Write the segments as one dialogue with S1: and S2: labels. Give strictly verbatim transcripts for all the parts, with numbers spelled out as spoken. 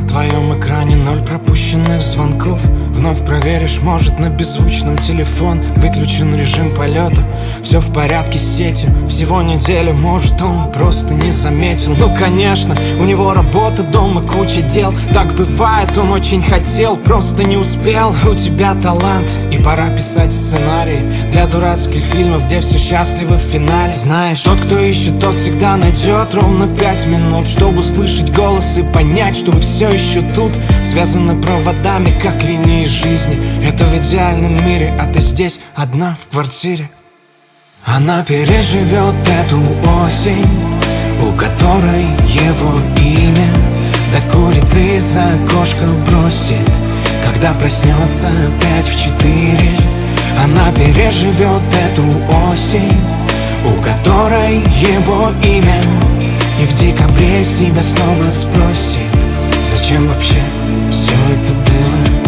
S1: твоем экране ноль пропущенных звонков. Вновь проверишь, может, на беззвучном телефон выключен режим полета. Все в порядке с сетью, всего неделя, может, он просто не заметил. Ну, конечно, у него работа, дома, куча дел. Так бывает, он очень хотел, просто не успел. У тебя талант, и пора писать сценарий для дурацких фильмов, где все счастливы в финале. Знаешь, тот, кто ищет, тот всегда найдет ровно пять минут, чтобы услышать голос и понять, что вы все еще тут. Связаны проводами, как линии жизни. Это в идеальном мире, а ты здесь одна в квартире. Она переживет эту осень, у которой его имя. Докурит и за окошко бросит, когда проснется опять в четыре. Она переживет эту осень, у которой его имя. И в декабре себя снова спросит, зачем вообще все это было.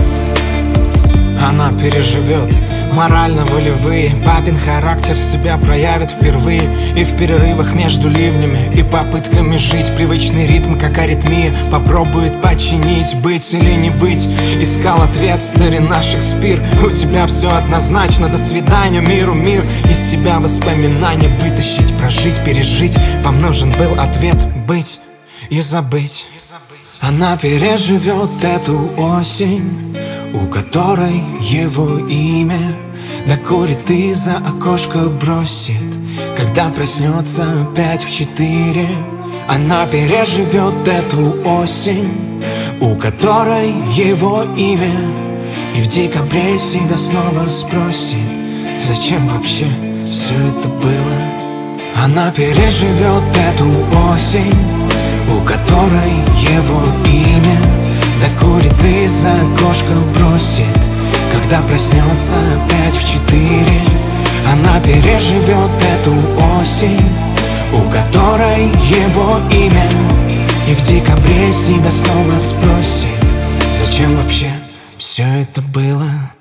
S1: Она переживет морально-волевые, папин характер себя проявит впервые. И в перерывах между ливнями и попытками жить привычный ритм, как аритмия, попробует починить, быть или не быть. Искал ответ старина Шекспир. У тебя все однозначно, до свидания миру, мир. Из себя воспоминания вытащить, прожить, пережить. Вам нужен был ответ быть и забыть. Она переживет эту осень, у которой его имя. Докурит и за окошко бросит, когда проснется опять в четыре. Она переживет эту осень, у которой его имя. И в декабре себя снова спросит, зачем вообще все это было. Она переживет эту осень, у которой его имя. Докурит и за окошко бросит, когда проснется опять в четыре. Она переживет эту осень, у которой его имя. И в декабре себя снова спросит, зачем вообще все это было.